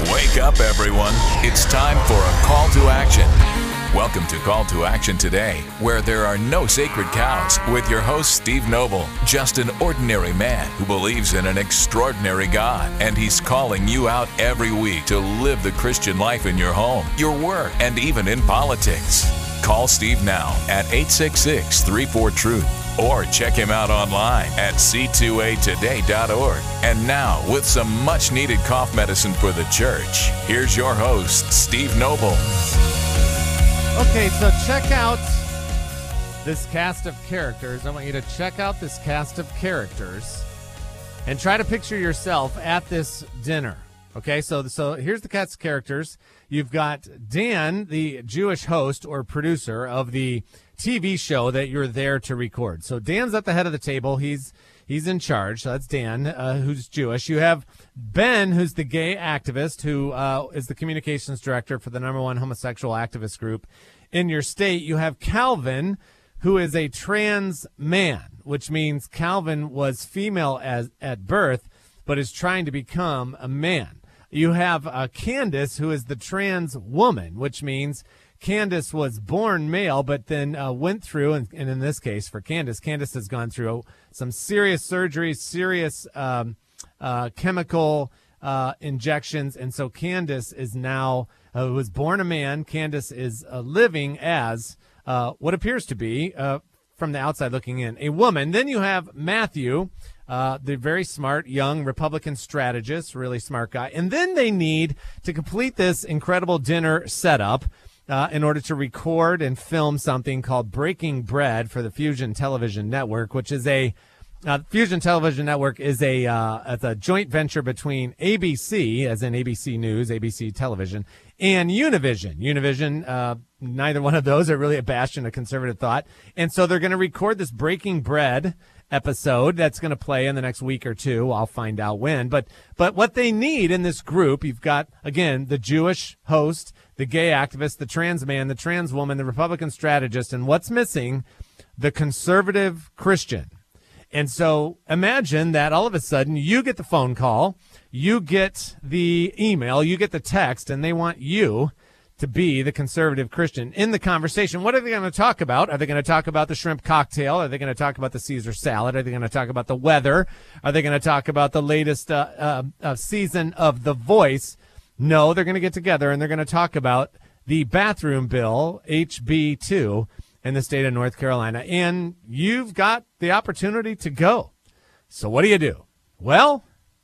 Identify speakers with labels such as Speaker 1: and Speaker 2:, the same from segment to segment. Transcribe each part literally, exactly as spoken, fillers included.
Speaker 1: Wake up, everyone. It's time for a call to action. Welcome to Call to Action Today, where there are no sacred cows, with your host, Steve Noble, just an ordinary man who believes in an extraordinary God, and he's calling you out every week to live the Christian life in your home, your work, and even in politics. Call Steve now at eight six six, three four, truth, or check him out online at c two a today dot org. And now, with some much-needed cough medicine for the church, here's your host, Steve Noble.
Speaker 2: Okay, so check out this cast of characters. I want you to check out this cast of characters and try to picture yourself at this dinner. Okay, so so here's the cast of characters. You've got Dan, the Jewish host or producer of the T V show that you're there to record. So Dan's at the head of the table. He's he's in charge. So that's Dan, uh, who's Jewish. You have Ben, who's the gay activist, who uh, is the communications director for the number one homosexual activist group in your state. You have Calvin, who is a trans man, which means Calvin was female as at birth, but is trying to become a man. You have uh, Candace, who is the trans woman, which means Candace was born male, but then uh, went through, and, and in this case for Candace, Candace has gone through some serious surgeries, serious um, uh, chemical uh, injections, and so Candace is now, uh, was born a man. Candace is uh, living as uh, what appears to be, uh, from the outside looking in, a woman. Then you have Matthew, Uh, the very smart, young Republican strategist, really smart guy. And then they need to complete this incredible dinner setup uh, in order to record and film something called Breaking Bread for the Fusion Television Network, which is a uh, Fusion Television Network is a uh, it's a joint venture between A B C, as in A B C News, A B C Television, and Univision. Univision, uh, neither one of those are really a bastion of conservative thought. And so they're going to record this Breaking Bread episode that's going to play in the next week or two. I'll find out when. But but what they need in this group, you've got, again, the Jewish host, the gay activist, the trans man, the trans woman, the Republican strategist, and what's missing? The conservative Christian. And so imagine that all of a sudden you get the phone call, you get the email, you get the text, and they want you to be the conservative Christian in the conversation. What are they going to talk about? Are they going to talk about the shrimp cocktail? Are they going to talk about the Caesar salad? Are they going to talk about the weather? Are they going to talk about the latest uh, uh, uh, season of The Voice? No, they're going to get together and they're going to talk about the bathroom bill, H B two, in the state of North Carolina. And you've got the opportunity to go. So what do you do? Well,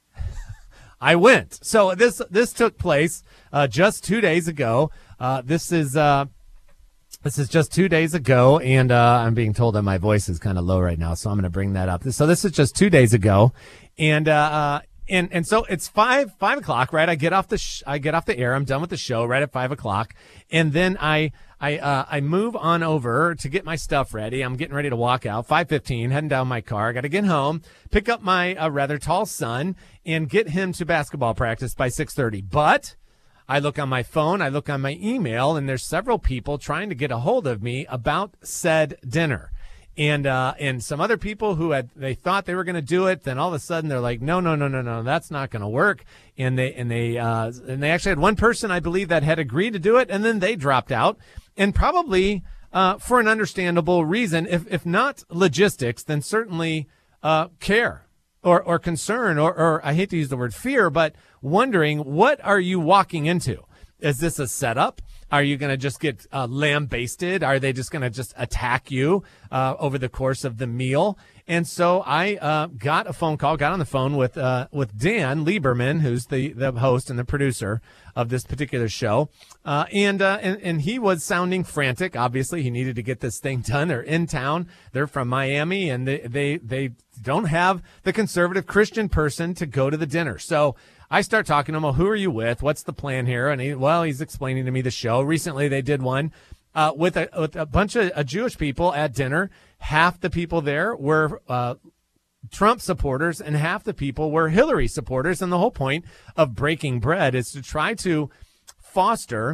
Speaker 2: I went. So this this took place uh, just two days ago. Uh, this is uh, this is just two days ago, and uh, I'm being told that my voice is kind of low right now, so I'm going to bring that up. So this is just two days ago, and uh, uh, and and so it's five five o'clock, right? I get off the sh- I get off the air. I'm done with the show right at five o'clock, and then I. I uh, I move on over to get my stuff ready. I'm getting ready to walk out. five fifteen, heading down my car. I got to get home, pick up my uh, rather tall son, and get him to basketball practice by six thirty. But I look on my phone, I look on my email, and there's several people trying to get a hold of me about said dinner. And uh, and some other people who had they thought they were going to do it, then all of a sudden they're like, no, no, no, no, no, that's not going to work. And they and they uh, and they actually had one person, I believe, that had agreed to do it, and then they dropped out. And probably uh, for an understandable reason, if if not logistics, then certainly uh, care or or concern or, or I hate to use the word fear, but wondering, what are you walking into? Is this a setup? Are you going to just get uh, lambasted? Are they just going to just attack you uh, over the course of the meal? And so I uh, got a phone call, got on the phone with uh, with Dan Lieberman, who's the, the host and the producer of this particular show. Uh, and, uh, and and he was sounding frantic. Obviously, he needed to get this thing done. They're in town. They're from Miami, and they, they, they don't have the conservative Christian person to go to the dinner. So I start talking to him, well, who are you with? What's the plan here? And he, well, he's explaining to me the show. Recently, they did one uh, with, a, with a bunch of uh, Jewish people at dinner. Half the people there were uh, Trump supporters, and half the people were Hillary supporters. And the whole point of Breaking Bread is to try to foster,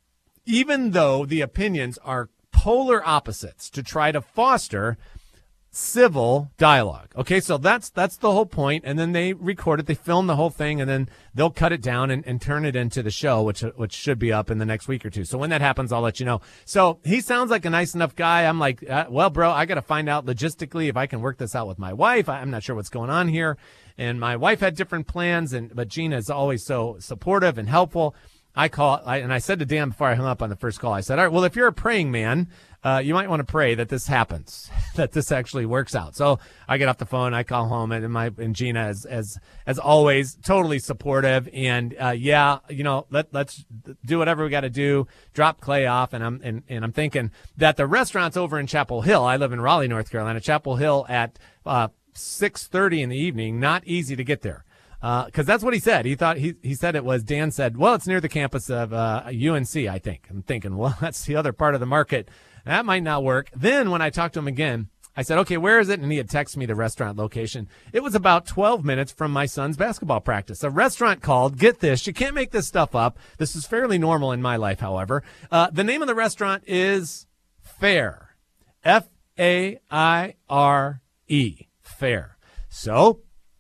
Speaker 2: even though the opinions are polar opposites, to try to foster civil dialogue. Okay, so that's that's the whole point. And then they record it, they film the whole thing, and then they'll cut it down and, and turn it into the show, which which should be up in the next week or two. So when that happens, I'll let you know. So he sounds like a nice enough guy. I'm like, uh, well, bro, I got to find out logistically if I can work this out with my wife. I'm not sure what's going on here. And my wife had different plans, and but Gina is always so supportive and helpful. I call, I, and I said to Dan before I hung up on the first call, I said, all right, well, if you're a praying man, uh, you might want to pray that this happens, that this actually works out. So I get off the phone, I call home, and my and Gina is, as as always, totally supportive. And uh, yeah, you know, let let's do whatever we got to do. Drop Clay off, and I'm and, and I'm thinking that the restaurant's over in Chapel Hill. I live in Raleigh, North Carolina. Chapel Hill at uh, six thirty in the evening. Not easy to get there. Because uh, that's what he said. He thought he he said it was. Dan said, "Well, it's near the campus of uh, U N C, I think." I'm thinking, well, that's the other part of the market. That might not work. Then when I talked to him again, I said, "Okay, where is it?" And he had texted me the restaurant location. It was about twelve minutes from my son's basketball practice. A restaurant called. Get this, you can't make this stuff up. This is fairly normal in my life, however. Uh, the name of the restaurant is Fair, F A I R E, Fair. So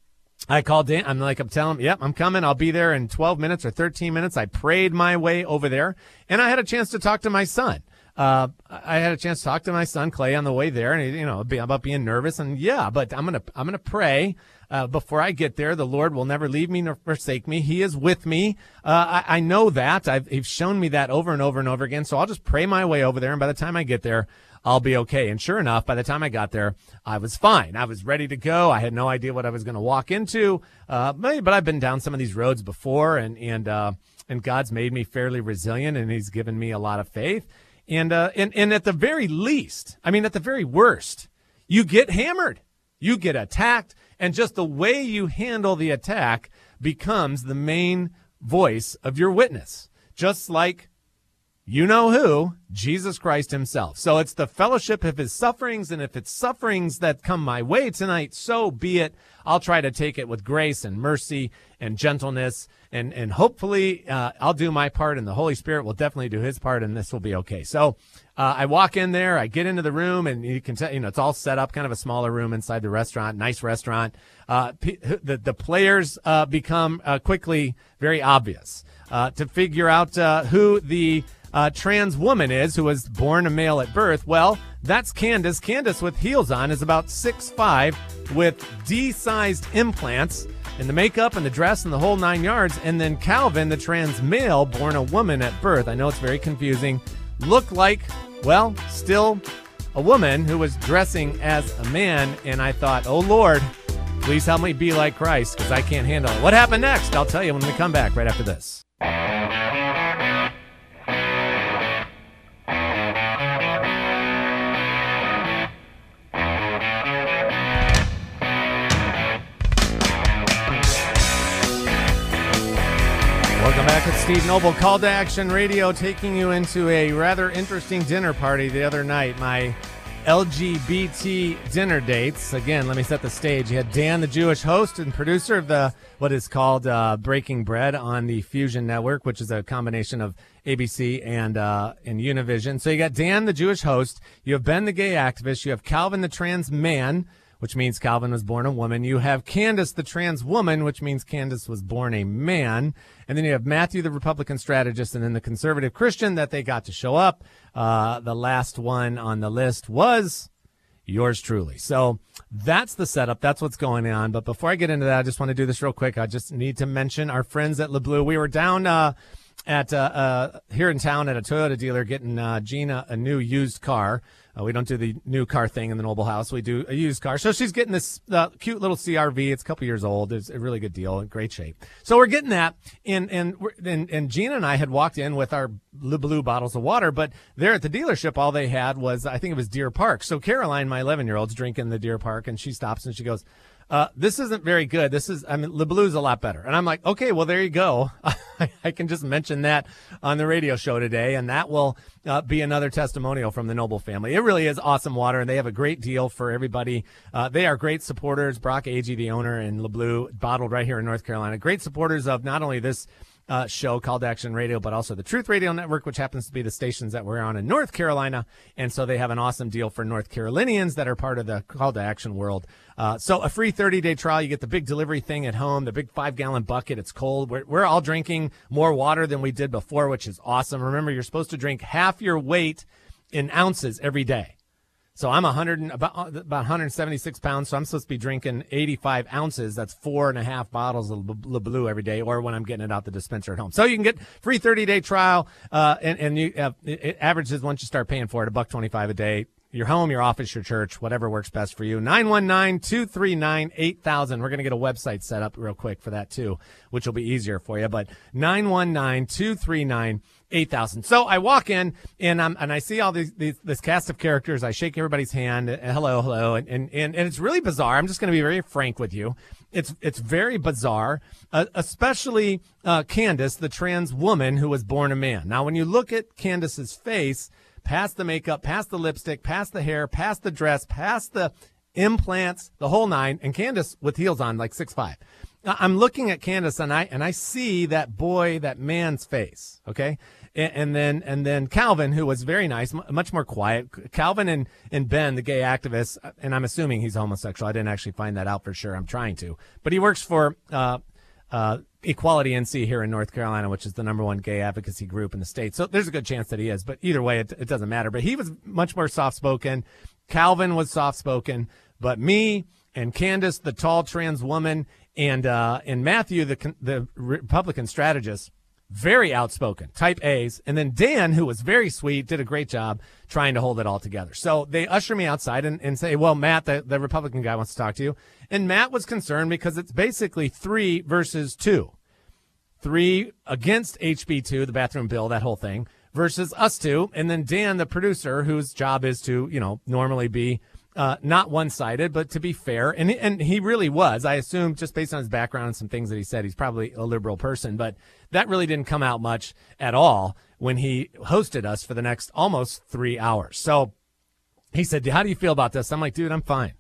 Speaker 2: I called Dan. I'm like, I'm telling him, yep, I'm coming. I'll be there in twelve minutes or thirteen minutes. I prayed my way over there, and I had a chance to talk to my son. Uh, I had a chance to talk to my son Clay on the way there, and he, you know, about being nervous. And yeah, but I'm gonna, I'm gonna pray uh, before I get there. The Lord will never leave me nor forsake me. He is with me. Uh, I, I know that. I've, he's shown me that over and over and over again. So I'll just pray my way over there, and by the time I get there, I'll be okay. And sure enough, by the time I got there, I was fine. I was ready to go. I had no idea what I was going to walk into. Uh, but, but I've been down some of these roads before, and and uh, and God's made me fairly resilient, and He's given me a lot of faith. And uh, and and at the very least, I mean, at the very worst, you get hammered, you get attacked, and just the way you handle the attack becomes the main voice of your witness. Just like you know who, Jesus Christ himself. So it's the fellowship of his sufferings, and if it's sufferings that come my way tonight, so be it. I'll try to take it with grace and mercy and gentleness, and, and hopefully uh, I'll do my part, and the Holy Spirit will definitely do his part, and this will be okay. So uh, I walk in there, I get into the room, and you can tell, you know, it's all set up, kind of a smaller room inside the restaurant, nice restaurant. Uh, the, the players uh, become uh, quickly very obvious uh, to figure out uh, who the Uh, trans woman is, who was born a male at birth. Well, that's Candace. Candace with heels on is about six five with D-sized implants and the makeup and the dress and the whole nine yards. And then Calvin, the trans male, born a woman at birth. I know it's very confusing. Looked like, well, still a woman who was dressing as a man. And I thought, oh, Lord, please help me be like Christ, because I can't handle it. What happened next? I'll tell you when we come back right after this. Welcome back. It's Steve Noble, Call to Action Radio, taking you into a rather interesting dinner party the other night. My L G B T dinner dates. Again, let me set the stage. You had Dan, the Jewish host and producer of the what is called uh, Breaking Bread on the Fusion Network, which is a combination of A B C and uh, and Univision. So you got Dan, the Jewish host. You have Ben, the gay activist. You have Calvin, the trans man, which means Calvin was born a woman. You have Candace, the trans woman, which means Candace was born a man. And then you have Matthew, the Republican strategist, and then the conservative Christian that they got to show up. Uh, the last one on the list was yours truly. So that's the setup. That's what's going on. But before I get into that, I just want to do this real quick. I just need to mention our friends at LeBlue. We were down uh, at uh, uh, here in town at a Toyota dealer getting uh, Gina a new used car. Uh, we don't do the new car thing in the Noble House. We do a used car. So she's getting this uh, cute little C R V. It's a couple years old. It's a really good deal, in great shape. So we're getting that. And and we're, and, and Gina and I had walked in with our LeBlue bottles of water, but there at the dealership, all they had was, I think it was Deer Park. So Caroline, my eleven-year-old's drinking the Deer Park, and she stops and she goes, Uh, this isn't very good. This is, I mean, LeBlue's a lot better. And I'm like, okay, well, there you go. I can just mention that on the radio show today, and that will uh, be another testimonial from the Noble family. It really is awesome water, and they have a great deal for everybody. Uh, they are great supporters. Brock Agee, the owner, and LeBlue, bottled right here in North Carolina. Great supporters of not only this uh, show, Call to Action Radio, but also the Truth Radio Network, which happens to be the stations that we're on in North Carolina. And so they have an awesome deal for North Carolinians that are part of the Call to Action world. Uh, so a free thirty-day trial. You get the big delivery thing at home, the big five-gallon bucket. It's cold. We're, we're all drinking more water than we did before, which is awesome. Remember, you're supposed to drink half your weight in ounces every day. So I'm one hundred and, about about one hundred seventy-six pounds, so I'm supposed to be drinking eighty-five ounces. That's four and a half bottles of Le Bleu every day, or when I'm getting it out the dispenser at home. So you can get free thirty-day trial, uh, and, and you uh, it averages, once you start paying for it, a buck twenty-five a day. Your home, your office, your church, whatever works best for you. nine one nine, two three nine, eight thousand. We're going to get a website set up real quick for that, too, which will be easier for you. But nine one nine, two three nine, eight thousand. So I walk in, and I'm, and I see all these, these this cast of characters. I shake everybody's hand. Uh, hello, hello. And, and, and, and it's really bizarre. I'm just going to be very frank with you. It's it's very bizarre, uh, especially uh, Candace, the trans woman who was born a man. Now, when you look at Candace's face, past the makeup, past the lipstick, past the hair, past the dress, past the implants, the whole nine, and Candace with heels on, like six five. I'm looking at Candace, and I and I see that boy, that man's face, okay? And, and then and then Calvin, who was very nice, m- much more quiet. Calvin and, and Ben, the gay activist, and I'm assuming he's homosexual. I didn't actually find that out for sure. I'm trying to. But he works for uh, uh, Equality N C here in North Carolina, which is the number one gay advocacy group in the state. So there's a good chance that he is. But either way, it, it doesn't matter. But he was much more soft-spoken. Calvin was soft-spoken. But me and Candace, the tall trans woman, and uh, and Matthew, the the Republican strategist, very outspoken, type A's. And then Dan, who was very sweet, did a great job trying to hold it all together. So they usher me outside and, and say, well, Matt, the, the Republican guy wants to talk to you. And Matt was concerned because it's basically three versus two. Three against H B two, the bathroom bill, that whole thing, versus us two. And then Dan, the producer, whose job is to, you know, normally be Uh, not one-sided, but to be fair. And, and he really was. I assume, just based on his background and some things that he said, he's probably a liberal person. But that really didn't come out much at all when he hosted us for the next almost three hours. So he said, how do you feel about this? I'm like, dude, I'm fine.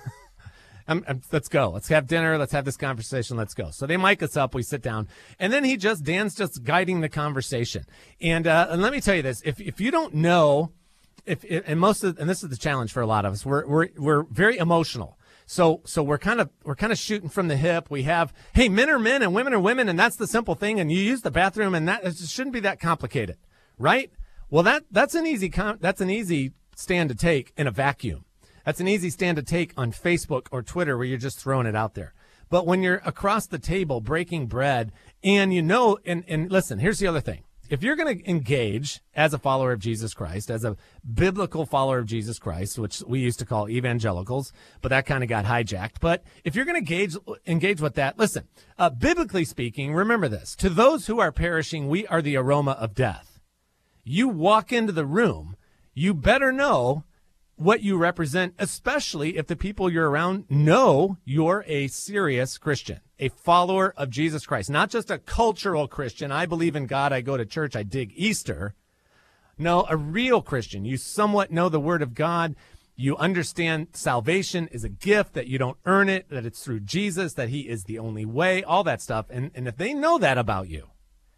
Speaker 2: I'm, I'm, let's go. Let's have dinner. Let's have this conversation. Let's go. So they mic us up. We sit down. And then he just, Dan's just guiding the conversation. And, uh, and let me tell you this. If, if you don't know, If, and most of, and this is the challenge for a lot of us, we're we're we're very emotional. So so we're kind of we're kind of shooting from the hip. We have, hey, men are men and women are women, and that's the simple thing. And you use the bathroom, and that it shouldn't be that complicated, right? Well, that that's an easy that's an easy stand to take in a vacuum. That's an easy stand to take on Facebook or Twitter, where you're just throwing it out there. But when you're across the table breaking bread, and you know, and and listen, here's the other thing. If you're going to engage as a follower of Jesus Christ, as a biblical follower of Jesus Christ, which we used to call evangelicals, but that kind of got hijacked. But if you're going to engage, engage with that, listen, uh, biblically speaking, remember this. To those who are perishing, we are the aroma of death. You walk into the room, you better know what you represent, especially if the people you're around know you're a serious Christian, a follower of Jesus Christ, not just a cultural Christian. I believe in God. I go to church. I dig Easter. No, a real Christian. You somewhat know the word of God. You understand salvation is a gift, that you don't earn it, that it's through Jesus, that he is the only way, all that stuff. And, and if they know that about you,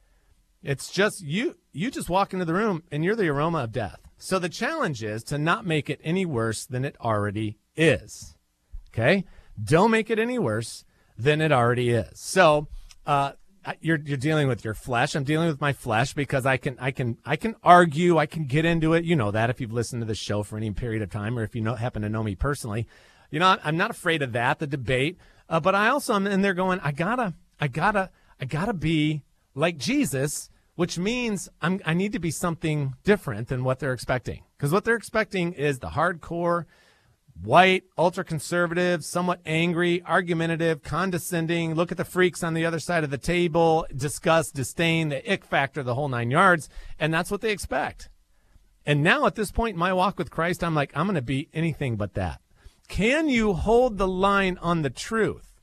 Speaker 2: it's just you, you just walk into the room and you're the aroma of death. So the challenge is to not make it any worse than it already is. Okay? Don't make it any worse than it already is. So uh, you're you're dealing with your flesh. I'm dealing with my flesh because I can I can I can argue. I can get into it. You know that if you've listened to the show for any period of time, or if you know happen to know me personally, you know I'm not afraid of that, the debate. Uh, but I also am in there going, I gotta I gotta I gotta be like Jesus. Which means I'm, I need to be something different than what they're expecting. Because what they're expecting is the hardcore, white, ultra-conservative, somewhat angry, argumentative, condescending, look at the freaks on the other side of the table, disgust, disdain, the ick factor, the whole nine yards. And that's what they expect. And now at this point in my walk with Christ, I'm like, I'm going to be anything but that. Can you hold the line on the truth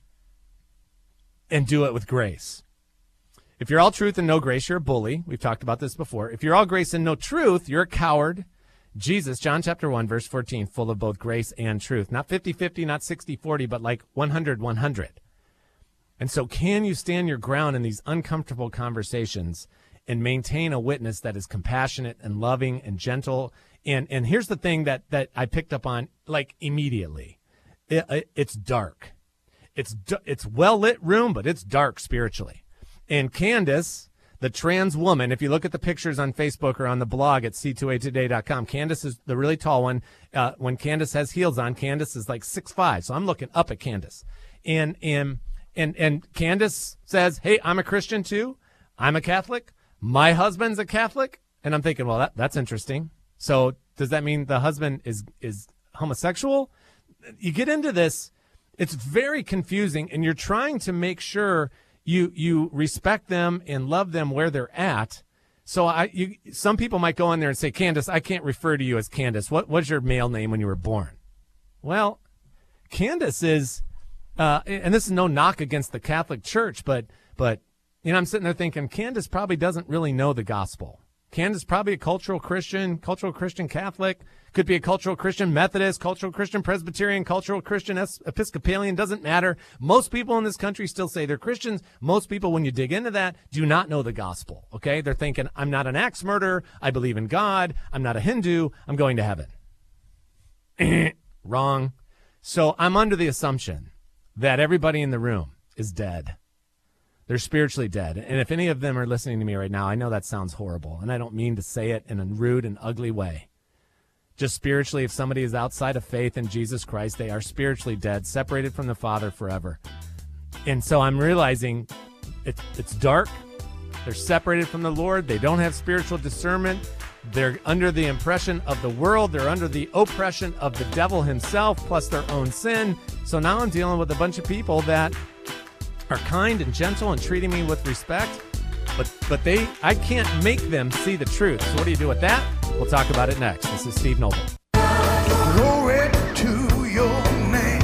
Speaker 2: and do it with grace? If you're all truth and no grace, you're a bully. We've talked about this before. If you're all grace and no truth, you're a coward. Jesus, John chapter one, verse fourteen, full of both grace and truth. Not fifty-fifty, not sixty-forty, but like one hundred one hundred. And so can you stand your ground in these uncomfortable conversations and maintain a witness that is compassionate and loving and gentle? And and here's the thing that, that I picked up on, like, immediately. It, it, it's dark. It's it's well-lit room, but it's dark spiritually. And Candace, the trans woman, if you look at the pictures on Facebook or on the blog at C two A today dot com, Candace is the really tall one. Uh, when Candace has heels on, Candace is like six five. So I'm looking up at Candace. And, and, and, and Candace says, hey, I'm a Christian too. I'm a Catholic. My husband's a Catholic. And I'm thinking, well, that, that's interesting. So does that mean the husband is, is homosexual? You get into this. It's very confusing, and you're trying to make sure you you respect them and love them where they're at. So I, you, some people might go in there and say, Candace, I can't refer to you as Candace. What was your male name when you were born? Well, Candace is, uh, and this is no knock against the Catholic Church, but but you know, I'm sitting there thinking Candace probably doesn't really know the gospel. Candace probably a cultural Christian, cultural Christian Catholic, could be a cultural Christian Methodist, cultural Christian Presbyterian, cultural Christian Episcopalian, doesn't matter. Most people in this country still say they're Christians. Most people, when you dig into that, do not know the gospel, okay? They're thinking, I'm not an axe murderer, I believe in God, I'm not a Hindu, I'm going to heaven. Wrong. So I'm under the assumption that everybody in the room is dead. They're spiritually dead. And if any of them are listening to me right now, I know that sounds horrible, and I don't mean to say it in a rude and ugly way. Just spiritually, if somebody is outside of faith in Jesus Christ, they are spiritually dead, separated from the Father forever. And so I'm realizing it, it's dark. They're separated from the Lord. They don't have spiritual discernment. They're under the impression of the world. They're under the oppression of the devil himself, plus their own sin. So now I'm dealing with a bunch of people that are kind and gentle and treating me with respect, but but they I can't make them see the truth. So what do you do with that? We'll talk about it next. This is Steve Noble.
Speaker 3: Glory to your name.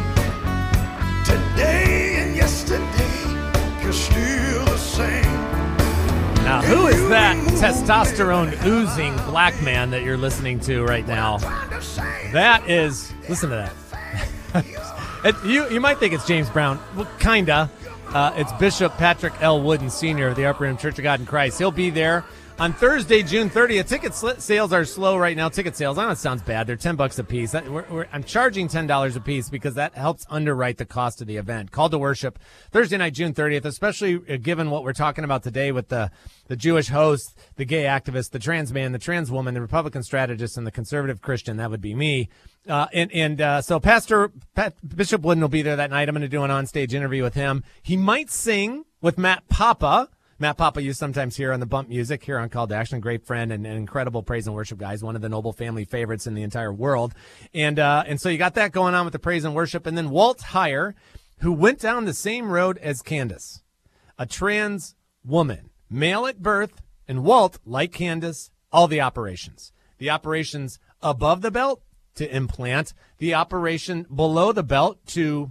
Speaker 3: Today and yesterday, you're still the same.
Speaker 2: Now, who is that testosterone oozing black man that you're listening to right now? That is, listen to that. It, you you might think it's James Brown. Well, kinda. Uh, it's Bishop Patrick L. Wooden, Senior of the Upper Room Church of God in Christ. He'll be there on Thursday, June thirtieth. Ticket sl- sales are slow right now. Ticket sales, I know it sounds bad. They're ten bucks a piece. That, we're, we're, I'm charging ten dollars a piece because that helps underwrite the cost of the event. Call to Worship, Thursday night, June thirtieth, especially given what we're talking about today with the, the Jewish host, the gay activist, the trans man, the trans woman, the Republican strategist, and the conservative Christian. That would be me. Uh, and and uh, so Pastor Pat, Bishop Wooden will be there that night. I'm going to do an onstage interview with him. He might sing with Matt Papa. Matt Papa, you sometimes hear on the Bump Music here on Call to Action. Great friend and an incredible praise and worship guy. He's one of the Noble family favorites in the entire world. And uh, and so you got that going on with the praise and worship. And then Walt Heyer, who went down the same road as Candace, a trans woman, male at birth. And Walt, like Candace, all the operations. The operations above the belt to implant, the operation below the belt to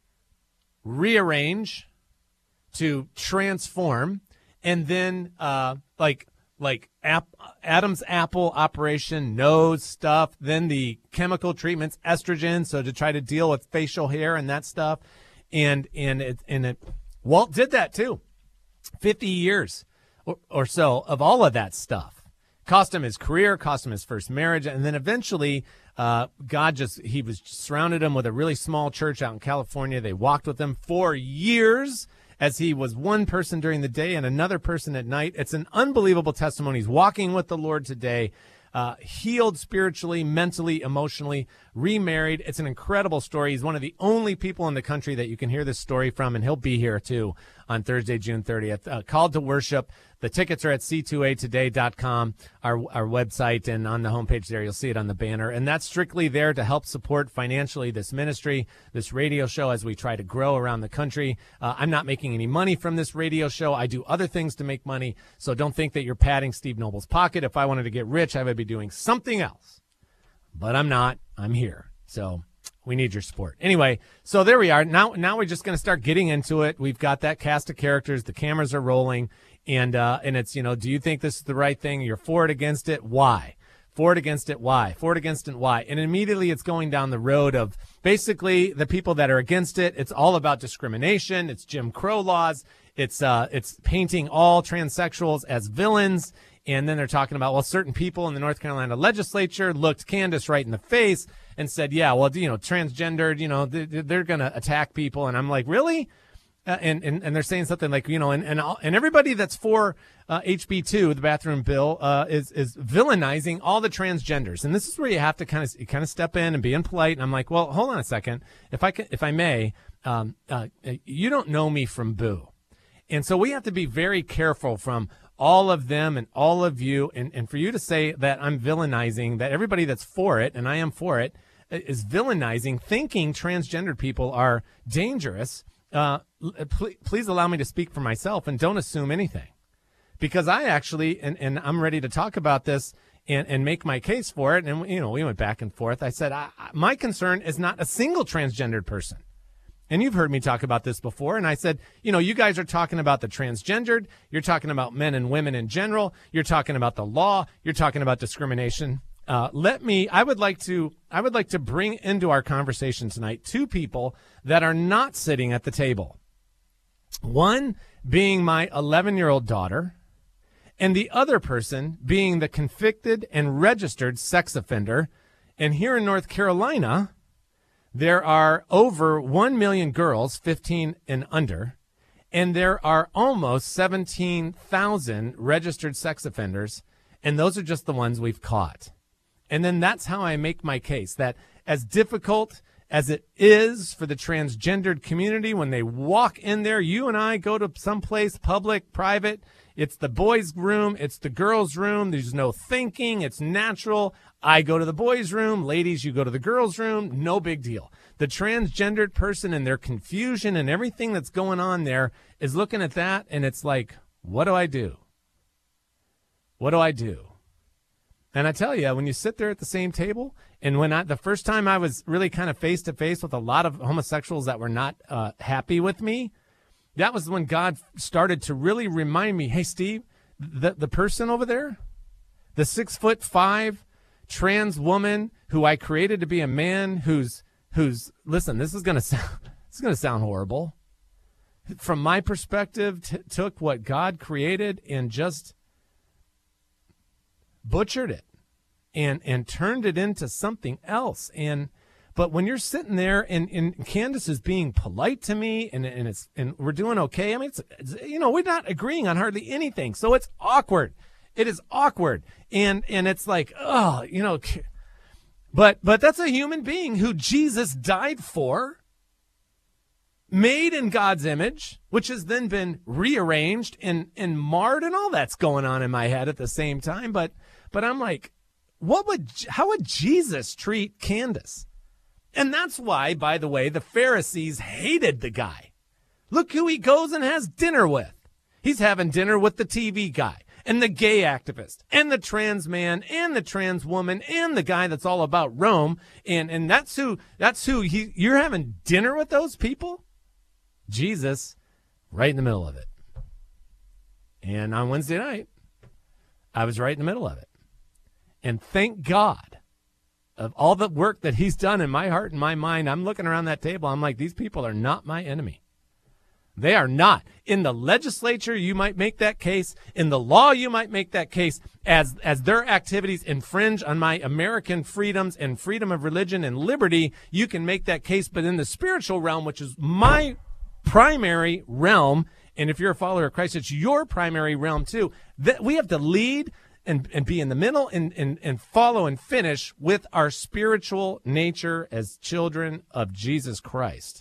Speaker 2: rearrange, to transform, and then uh, like like ap- Adam's apple operation, nose stuff, then the chemical treatments, estrogen, so to try to deal with facial hair and that stuff, and and it and it Walt did that too, fifty years or, or so of all of that stuff. Cost him his career, cost him his first marriage, and then eventually uh, God just, he was surrounded him with a really small church out in California. They walked with him for years as he was one person during the day and another person at night. It's an unbelievable testimony. He's walking with the Lord today, uh, healed spiritually, mentally, emotionally, remarried. It's an incredible story. He's one of the only people in the country that you can hear this story from, and he'll be here too on Thursday, June thirtieth. Uh, Called to Worship. The tickets are at C two A today dot com, our our website, and on the homepage there, you'll see it on the banner. And that's strictly there to help support financially this ministry, this radio show, as we try to grow around the country. Uh, I'm not making any money from this radio show. I do other things to make money, so don't think that you're padding Steve Noble's pocket. If I wanted to get rich, I would be doing something else. But I'm not. I'm here. So we need your support. Anyway, so there we are. Now, now we're just going to start getting into it. We've got that cast of characters. The cameras are rolling. And uh, and it's, you know, do you think this is the right thing? You're for it, against it? Why? For it, against it, why? For it, against it, why? And immediately it's going down the road of basically the people that are against it. It's all about discrimination. It's Jim Crow laws. It's uh, it's painting all transsexuals as villains. And then they're talking about, well, certain people in the North Carolina legislature looked Candace right in the face and said, yeah, well, you know, transgendered, you know, they're going to attack people. And I'm like, really? Uh, and, and and they're saying something like, you know, and and, all, and everybody that's for uh, H B two, the bathroom bill, uh, is is villainizing all the transgenders. And this is where you have to kind of kind of step in and be polite. And I'm like, well, hold on a second, if I can, if I may, um, uh, you don't know me from Boo, and so we have to be very careful from all of them and all of you, and and for you to say that I'm villainizing, that everybody that's for it, and I am for it, is villainizing, thinking transgendered people are dangerous. Uh, pl- please allow me to speak for myself and don't assume anything, because I actually, and, and I'm ready to talk about this and, and make my case for it. And, you know, we went back and forth. I said, I, I, my concern is not a single transgendered person. And you've heard me talk about this before. And I said, you know, you guys are talking about the transgendered. You're talking about men and women in general. You're talking about the law. You're talking about discrimination. Uh, let me, I would like to, I would like to bring into our conversation tonight two people that are not sitting at the table. One being my eleven-year-old daughter, and the other person being the convicted and registered sex offender. And here in North Carolina, there are over one million girls, fifteen and under, and there are almost seventeen thousand registered sex offenders, and those are just the ones we've caught. And then that's how I make my case, that as difficult as it is for the transgendered community when they walk in there, you and I go to someplace public, private, it's the boys' room, it's the girls' room, there's no thinking, it's natural. I go to the boys' room, ladies, you go to the girls' room, no big deal. The transgendered person and their confusion and everything that's going on there is looking at that, and it's like, what do I do? What do I do? And I tell you, when you sit there at the same table, and when I, the first time I was really kind of face to face with a lot of homosexuals that were not uh, happy with me, that was when God started to really remind me, hey, Steve, the, the person over there, the six foot five trans woman who I created to be a man who's, who's, listen, this is going to sound, this is going to sound horrible. From my perspective, t- took what God created and just butchered it and and turned it into something else. And but when you're sitting there and, and Candace is being polite to me and and it's and we're doing okay. I mean, it's, it's you know, we're not agreeing on hardly anything, so it's awkward. It is awkward, and and it's like, oh, you know, but but that's a human being who Jesus died for, made in God's image, which has then been rearranged and and marred, and all that's going on in my head at the same time. But but I'm like, what would how would Jesus treat Candace? And that's why, by the way, the Pharisees hated the guy. Look who he goes and has dinner with. He's having dinner with the T V guy and the gay activist and the trans man and the trans woman and the guy that's all about Rome. And and that's who that's who he you're having dinner with those people? Jesus, right in the middle of it. And on Wednesday night, I was right in the middle of it. And thank God of all the work that he's done in my heart and my mind. I'm looking around that table. I'm like, these people are not my enemy. They are not. In the legislature, you might make that case. In the law, you might make that case. As, as their activities infringe on my American freedoms and freedom of religion and liberty, you can make that case. But in the spiritual realm, which is my primary realm, and if you're a follower of Christ, it's your primary realm too, that we have to lead and, and be in the middle and, and, and follow and finish with our spiritual nature as children of Jesus Christ.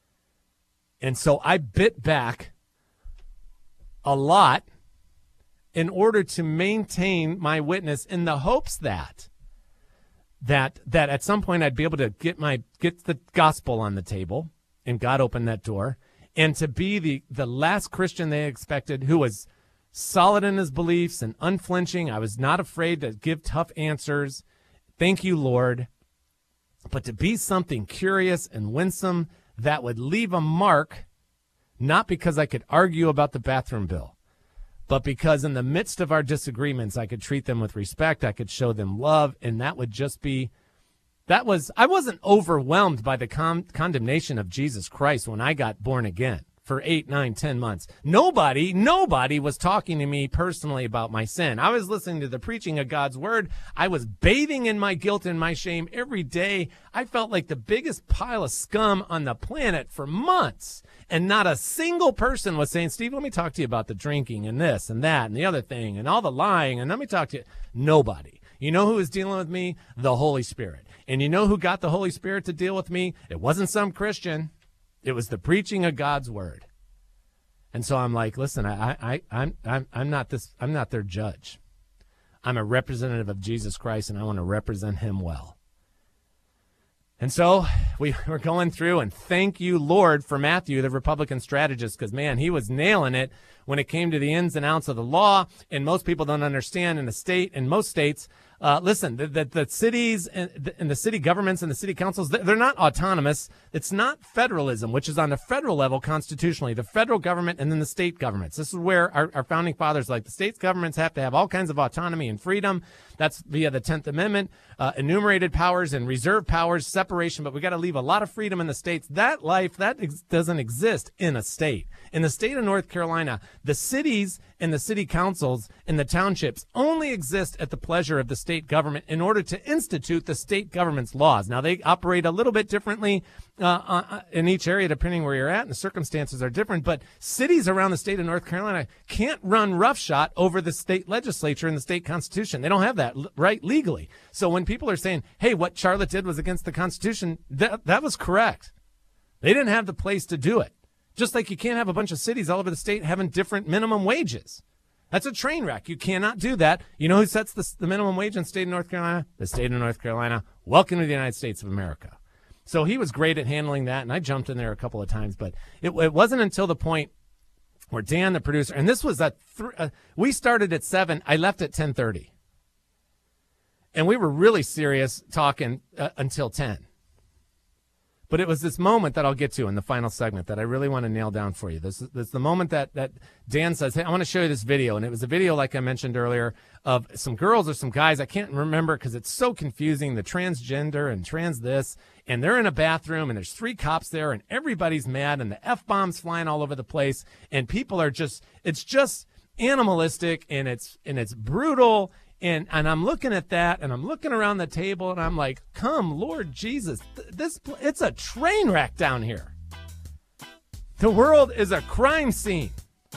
Speaker 2: And so I bit back a lot in order to maintain my witness in the hopes that that that at some point I'd be able to get my get the gospel on the table, and God opened that door, and to be the, the last Christian they expected, who was solid in his beliefs and unflinching. I was not afraid to give tough answers. Thank you, Lord. But to be something curious and winsome that would leave a mark, not because I could argue about the bathroom bill, but because in the midst of our disagreements, I could treat them with respect, I could show them love, and that would just be, that was, I wasn't overwhelmed by the con- condemnation of Jesus Christ when I got born again for eight, nine, ten months. Nobody, nobody was talking to me personally about my sin. I was listening to the preaching of God's word. I was bathing in my guilt and my shame every day. I felt like the biggest pile of scum on the planet for months. And not a single person was saying, Steve, let me talk to you about the drinking and this and that and the other thing and all the lying. And let me talk to you. Nobody. You know who was dealing with me? The Holy Spirit. And you know who got the Holy Spirit to deal with me? It wasn't some Christian. It was the preaching of God's word. And so I'm like, listen, I, I, I'm, I'm, I'm not this, I'm not their judge. I'm a representative of Jesus Christ, and I want to represent him well. And so we were going through, and thank you, Lord, for Matthew, the Republican strategist, because, man, he was nailing it when it came to the ins and outs of the law, and most people don't understand in the state, in most states. Uh, listen, the, the, the cities and the, and the city governments and the city councils, they're not autonomous. It's not federalism, which is on the federal level constitutionally, the federal government and then the state governments. This is where our, our founding fathers, like the states governments, have to have all kinds of autonomy and freedom. That's via the tenth Amendment, uh, enumerated powers and reserved powers, separation, but we got to leave a lot of freedom in the states. That life, that ex- doesn't exist in a state. In the state of North Carolina, the cities and the city councils and the townships only exist at the pleasure of the state government in order to institute the state government's laws. Now, they operate a little bit differently uh, uh, in each area depending where you're at, and the circumstances are different, but cities around the state of North Carolina can't run roughshod over the state legislature and the state constitution. They don't have that right legally. So when people are saying, hey, what Charlotte did was against the Constitution, that, that was correct. They didn't have the place to do it. Just like you can't have a bunch of cities all over the state having different minimum wages. That's a train wreck. You cannot do that. You know who sets the, the minimum wage in the state of North Carolina? The state of North Carolina. Welcome to the United States of America. So he was great at handling that, and I jumped in there a couple of times, but it, it wasn't until the point where Dan, the producer, and this was at th- uh, we started at seven. I left at ten thirty. And we were really serious talking uh, until ten. But it was this moment that I'll get to in the final segment that I really want to nail down for you. This is, this is the moment that, that Dan says, hey, I want to show you this video. And it was a video, like I mentioned earlier, of some girls or some guys. I can't remember because it's so confusing, the transgender and trans this. And they're in a bathroom, and there's three cops there, and everybody's mad, and the F-bombs flying all over the place. And people are just, it's just animalistic, and it's and it's brutal. And and I'm looking at that, and I'm looking around the table, and I'm like, come, Lord Jesus, th- this it's a train wreck down here. The world is a crime scene.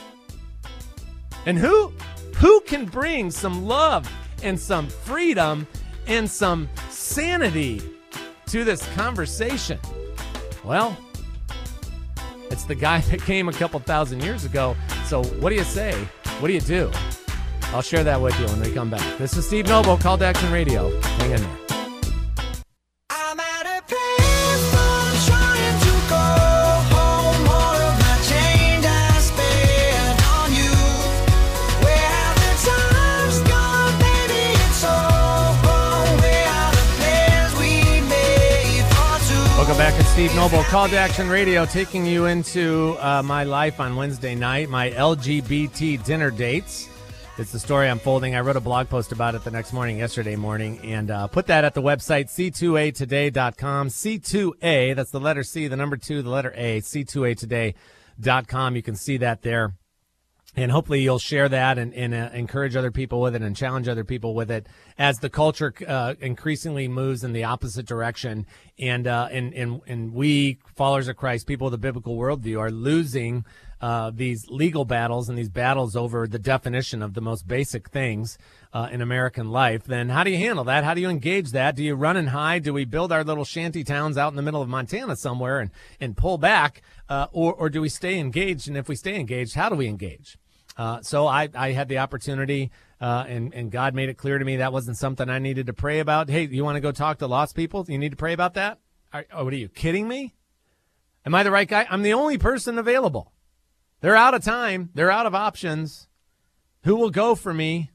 Speaker 2: And who who can bring some love and some freedom and some sanity to this conversation? Well, it's the guy that came a couple thousand years ago. So what do you say? What do you do? I'll share that with you when we come back. This is Steve Noble, Call to Action Radio. Hang in there.
Speaker 3: I'm at a payphone trying to go home. All of my change I spent on you. Where have the times gone, baby? It's all wrong. Where are the plans we made for two?
Speaker 2: Welcome back. It's Steve Noble, Call to Action Radio, taking you into uh, my life on Wednesday night, my L G B T dinner dates. It's the story unfolding. I wrote a blog post about it the next morning, yesterday morning, and uh, put that at the website, c two a today dot com. C two A, that's the letter C, the number two, the letter A, c two a today dot com. You can see that there. And hopefully you'll share that and, and uh, encourage other people with it and challenge other people with it as the culture uh, increasingly moves in the opposite direction. And, uh, and, and, and we, followers of Christ, people with a biblical worldview, are losing uh, these legal battles and these battles over the definition of the most basic things uh, in American life. Then how do you handle that? How do you engage that? Do you run and hide? Do we build our little shanty towns out in the middle of Montana somewhere and, and pull back? Uh, or, or do we stay engaged? And if we stay engaged, how do we engage? Uh, so I, I had the opportunity, uh, and, and God made it clear to me that wasn't something I needed to pray about. Hey, you want to go talk to lost people? You need to pray about that? Are, oh, what are you, kidding me? Am I the right guy? I'm the only person available. They're out of time. They're out of options. Who will go for me?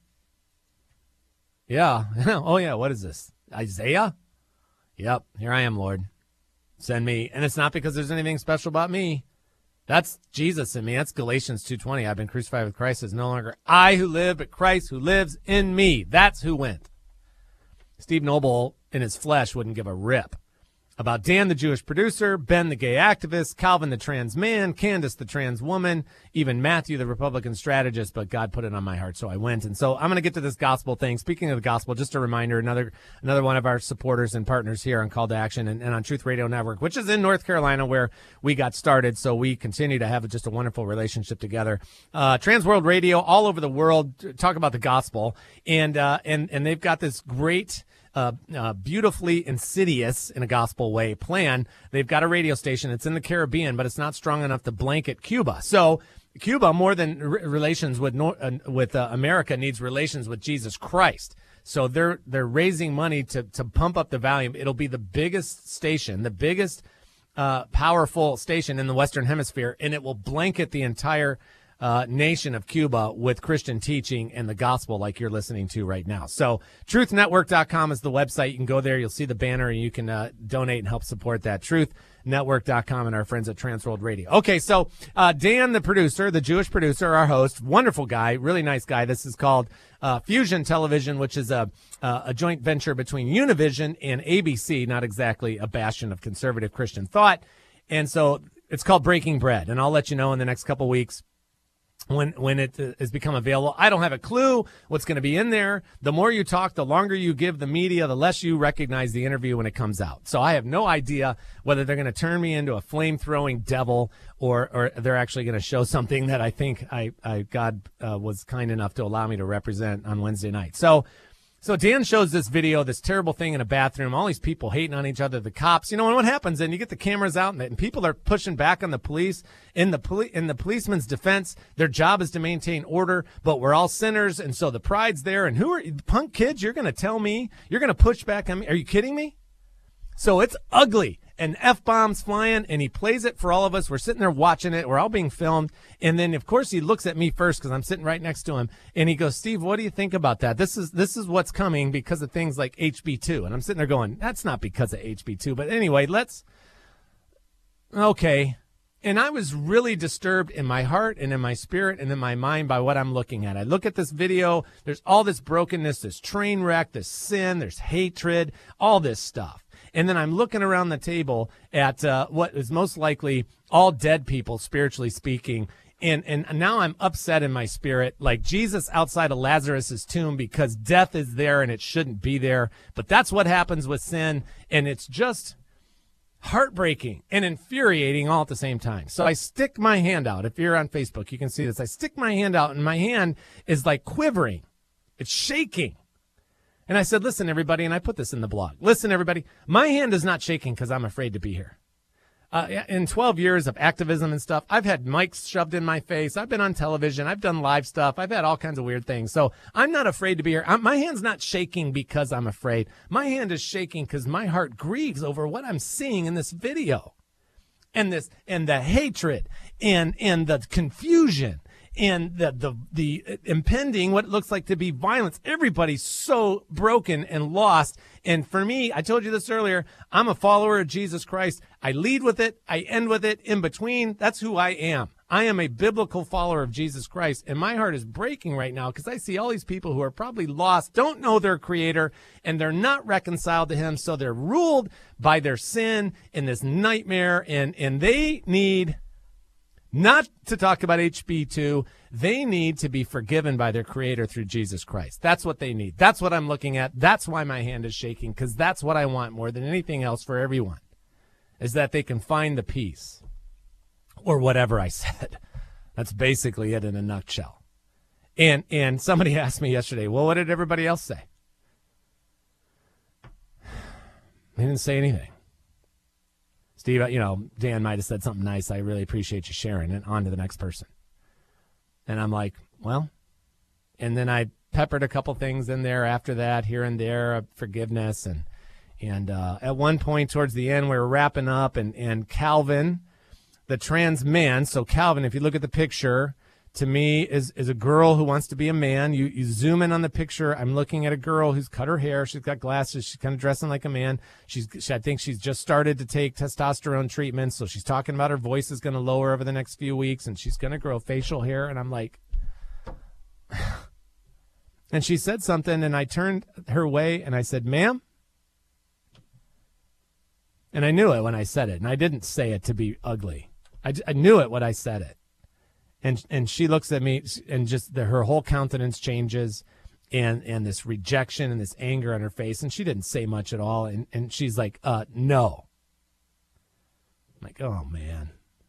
Speaker 2: Yeah. Oh, yeah. What is this? Isaiah? Yep. Here I am, Lord. Send me. And it's not because there's anything special about me. That's Jesus in me. That's Galatians two twenty. I've been crucified with Christ. It's no longer I who live, but Christ who lives in me. That's who went. Steve Noble in his flesh wouldn't give a rip about Dan, the Jewish producer, Ben, the gay activist, Calvin, the trans man, Candace, the trans woman, even Matthew, the Republican strategist, but God put it on my heart, so I went. And so I'm going to get to this gospel thing. Speaking of the gospel, just a reminder, another another one of our supporters and partners here on Call to Action and, and on Truth Radio Network, which is in North Carolina where we got started, so we continue to have just a wonderful relationship together. Uh, Trans World Radio, all over the world, talk about the gospel, and uh, and and they've got this great Uh, uh, beautifully insidious in a gospel way plan. They've got a radio station. It's in the Caribbean, but it's not strong enough to blanket Cuba. So Cuba, more than re- relations with Nor- uh, with uh, America, needs relations with Jesus Christ. So they're they're raising money to to pump up the volume. It'll be the biggest station, the biggest uh, powerful station in the Western Hemisphere, and it will blanket the entire Uh, nation of Cuba with Christian teaching and the gospel like you're listening to right now. So truth network dot com is the website. You can go there. You'll see the banner and you can uh, donate and help support that. truth network dot com and our friends at Transworld Radio. Okay, so uh, Dan, the producer, the Jewish producer, our host, wonderful guy, really nice guy. This is called uh, Fusion Television, which is a, uh, a joint venture between Univision and A B C, not exactly a bastion of conservative Christian thought. And so it's called Breaking Bread, and I'll let you know in the next couple weeks when when it has become available. I don't have a clue what's going to be in there. The more you talk, the longer you give the media, the less you recognize the interview when it comes out. So I have no idea whether they're going to turn me into a flame-throwing devil or or they're actually going to show something that I think I, I God uh, was kind enough to allow me to represent on Wednesday night. So So Dan shows this video, this terrible thing in a bathroom, all these people hating on each other, the cops. You know, and what happens then? You get the cameras out, and, and people are pushing back on the police. In the poli- in the policeman's defense, their job is to maintain order, but we're all sinners, and so the pride's there. And who are you, punk kids? You're going to tell me? You're going to push back on me? Are you kidding me? So it's ugly. And F-bombs flying, and he plays it for all of us. We're sitting there watching it. We're all being filmed. And then, of course, he looks at me first because I'm sitting right next to him. And he goes, Steve, what do you think about that? This is this is what's coming because of things like H B two. And I'm sitting there going, that's not because of H B two. But anyway, let's – okay. And I was really disturbed in my heart and in my spirit and in my mind by what I'm looking at. I look at this video. There's all this brokenness, this train wreck, this sin, there's hatred, all this stuff. And then I'm looking around the table at uh, what is most likely all dead people, spiritually speaking. And and now I'm upset in my spirit, like Jesus outside of Lazarus's tomb, because death is there and it shouldn't be there. But that's what happens with sin. And it's just heartbreaking and infuriating all at the same time. So I stick my hand out. If you're on Facebook, you can see this. I stick my hand out, and my hand is like quivering. It's shaking. And I said, listen, everybody, and I put this in the blog. Listen, everybody, my hand is not shaking because I'm afraid to be here. Uh, in twelve years of activism and stuff, I've had mics shoved in my face. I've been on television. I've done live stuff. I've had all kinds of weird things. So I'm not afraid to be here. I'm, my hand's not shaking because I'm afraid. My hand is shaking because my heart grieves over what I'm seeing in this video. And this, and the hatred and, and the confusion. And the, the the impending, what it looks like to be violence. Everybody's so broken and lost. And for me, I told you this earlier, I'm a follower of Jesus Christ. I lead with it. I end with it. In between, that's who I am. I am a biblical follower of Jesus Christ. And my heart is breaking right now because I see all these people who are probably lost, don't know their creator, and they're not reconciled to him. So they're ruled by their sin in this nightmare. And, and they need... not to talk about H B two, they need to be forgiven by their creator through Jesus Christ. That's what they need. That's what I'm looking at. That's why my hand is shaking, because that's what I want more than anything else for everyone, is that they can find the peace, or whatever I said. That's basically it in a nutshell. And and somebody asked me yesterday, well, what did everybody else say? They didn't say anything. Steve, you know, Dan might have said something nice. I really appreciate you sharing it. On to the next person. And I'm like, well, and then I peppered a couple things in there after that, here and there, of forgiveness. And and uh, at one point towards the end, we were wrapping up, and, and Calvin, the trans man, so Calvin, if you look at the picture, to me is is a girl who wants to be a man. You you zoom in on the picture. I'm looking at a girl who's cut her hair. She's got glasses. She's kind of dressing like a man. She's she, I think she's just started to take testosterone treatment, so she's talking about her voice is going to lower over the next few weeks, and she's going to grow facial hair. And I'm like, and she said something, and I turned her way, and I said, "Ma'am." And I knew it when I said it, and I didn't say it to be ugly. I, I knew it when I said it. And and she looks at me, and just the, her whole countenance changes, and and this rejection and this anger on her face. And she didn't say much at all. And, and she's like, uh, no. I'm like, oh, man.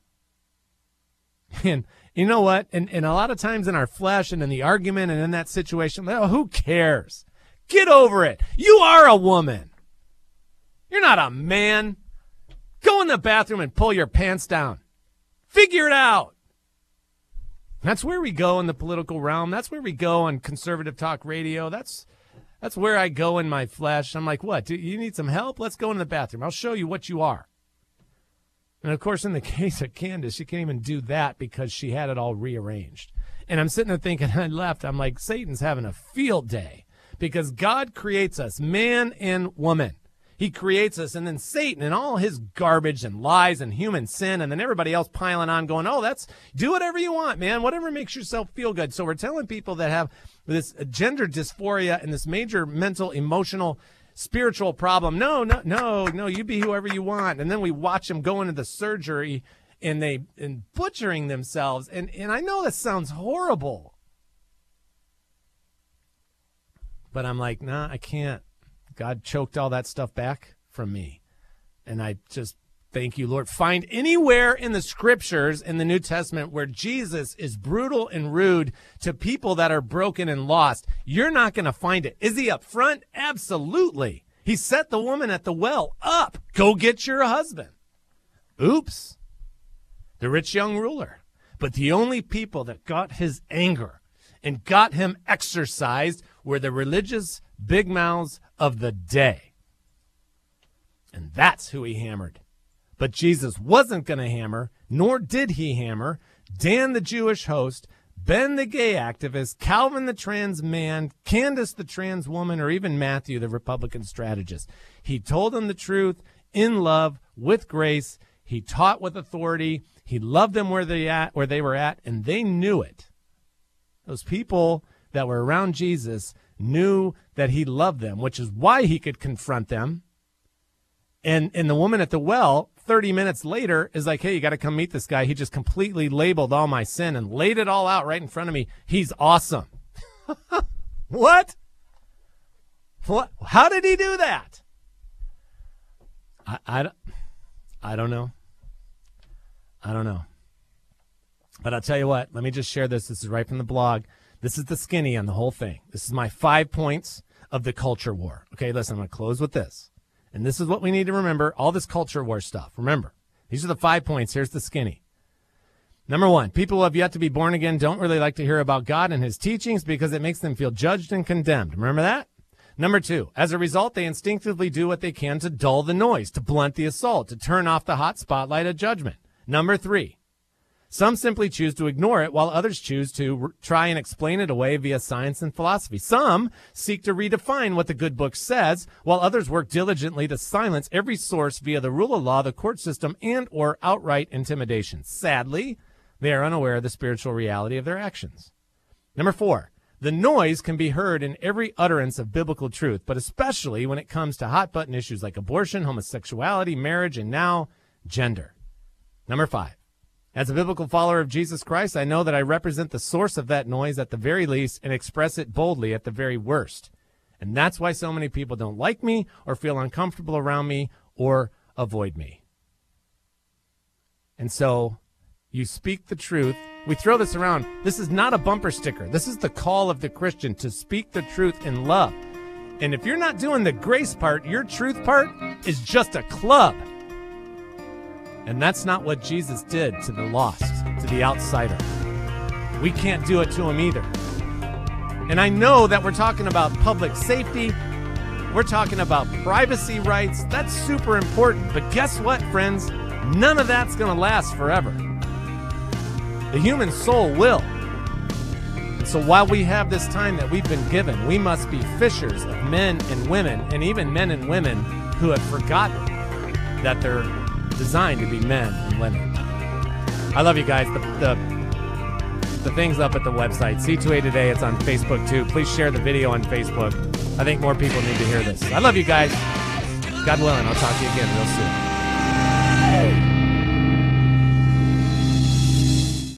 Speaker 2: And you know what? And, and a lot of times in our flesh and in the argument and in that situation, oh, who cares? Get over it. You are a woman. You're not a man. Go in the bathroom and pull your pants down. Figure it out. That's where we go in the political realm. That's where we go on conservative talk radio. That's that's where I go in my flesh. I'm like, what? Do you need some help? Let's go in the bathroom. I'll show you what you are. And, of course, in the case of Candace, she can't even do that because she had it all rearranged. And I'm sitting there thinking, I left, I'm like, Satan's having a field day because God creates us, man and woman. He creates us, and then Satan and all his garbage and lies and human sin, and then everybody else piling on going, oh, that's, do whatever you want, man, whatever makes yourself feel good. So we're telling people that have this gender dysphoria and this major mental, emotional, spiritual problem, no, no, no, no, you be whoever you want. And then we watch them go into the surgery, and they and butchering themselves. And, and I know that sounds horrible, but I'm like, nah, I can't. God choked all that stuff back from me. And I just thank you, Lord. Find anywhere in the scriptures in the New Testament where Jesus is brutal and rude to people that are broken and lost. You're not going to find it. Is he up front? Absolutely. He set the woman at the well up. Go get your husband. Oops. The rich young ruler. But the only people that got his anger and got him exercised were the religious big mouths of the day. And that's who he hammered. But Jesus wasn't going to hammer, nor did he hammer Dan the Jewish host, Ben the gay activist, Calvin the trans man, Candace the trans woman, or even Matthew the Republican strategist. He told them the truth in love, with grace. He taught with authority. He loved them where they at, where they were at, and they knew it. Those people that were around Jesus knew that he loved them, which is why he could confront them. And and the woman at the well, thirty minutes later, is like, hey, you got to come meet this guy. He just completely labeled all my sin and laid it all out right in front of me. He's awesome. What? What? How did he do that? I, I, I don't know. I don't know. But I'll tell you what, let me just share this. This is right from the blog. This is the skinny on the whole thing. This is my five points of the culture war. Okay, listen, I'm going to close with this. And this is what we need to remember, all this culture war stuff. Remember, these are the five points. Here's the skinny. Number one, people who have yet to be born again don't really like to hear about God and his teachings because it makes them feel judged and condemned. Remember that? Number two, as a result, they instinctively do what they can to dull the noise, to blunt the assault, to turn off the hot spotlight of judgment. Number three, some simply choose to ignore it, while others choose to re- try and explain it away via science and philosophy. Some seek to redefine what the good book says, while others work diligently to silence every source via the rule of law, the court system, and or outright intimidation. Sadly, they are unaware of the spiritual reality of their actions. Number four, the noise can be heard in every utterance of biblical truth, but especially when it comes to hot-button issues like abortion, homosexuality, marriage, and now gender. Number five, as a biblical follower of Jesus Christ, I know that I represent the source of that noise at the very least and express it boldly at the very worst. And that's why so many people don't like me or feel uncomfortable around me or avoid me. And so you speak the truth. We throw this around. This is not a bumper sticker. This is the call of the Christian to speak the truth in love. And if you're not doing the grace part, your truth part is just a club. And that's not what Jesus did to the lost, to the outsider. We can't do it to him either. And I know that we're talking about public safety. We're talking about privacy rights. That's super important. But guess what, friends? None of that's going to last forever. The human soul will. And so while we have this time that we've been given, we must be fishers of men and women, and even men and women who have forgotten that they're designed to be men and women. I love you guys. The, the, the thing's up at the website, C two A Today. It's on Facebook too. Please share the video on Facebook. I think more people need to hear this. I love you guys. God willing, I'll talk to you again real soon.